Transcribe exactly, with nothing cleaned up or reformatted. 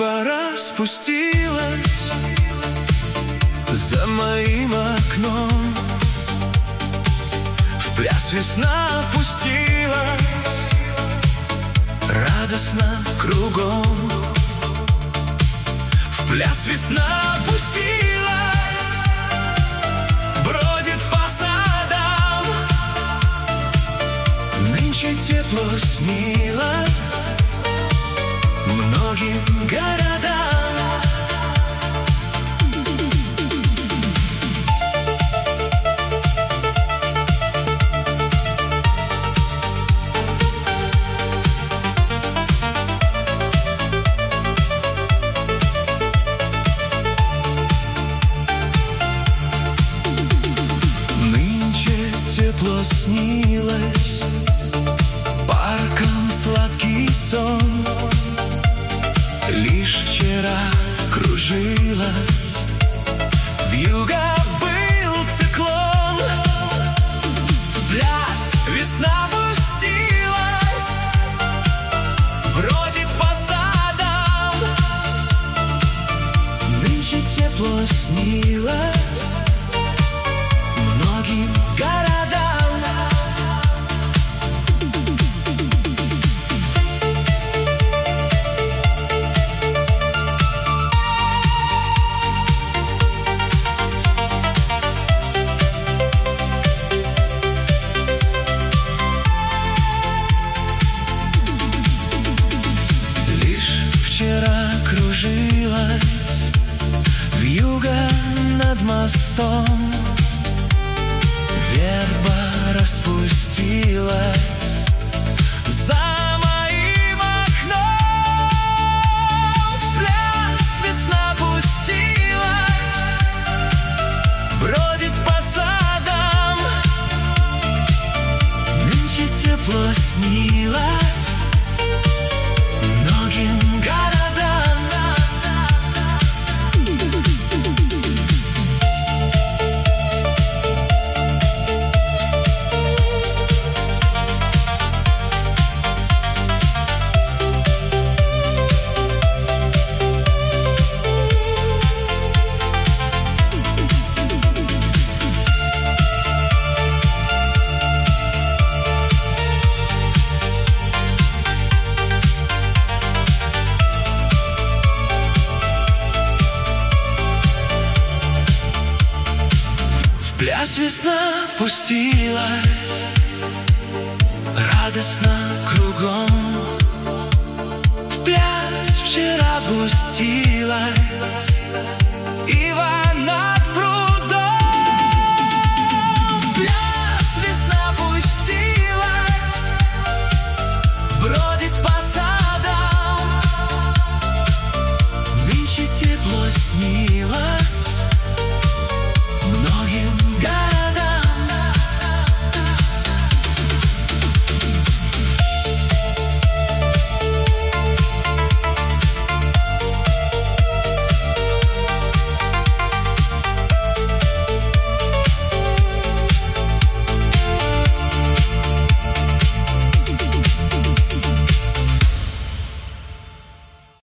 Небо распустилось за моим окном, в пляс весна пустилась, радостно кругом. В пляс весна пустилась, бродит по садам. Нынче тепло снилось многим городам. Нынче тепло снилось парком сладкий сон. Лишь вчера кружилась, вьюга был циклон. В пляс весна пустилась, бродит по садам. Нынче тепло снилось многим городам. Вчера кружилась вьюга над мостом, верба распустилась за моим окном. В пляс весна пустилась, бродит по садам. Нынче тепло снилось многим городам. В пляс весна пустилась, радостно кругом. В пляс вчера пустилась, и во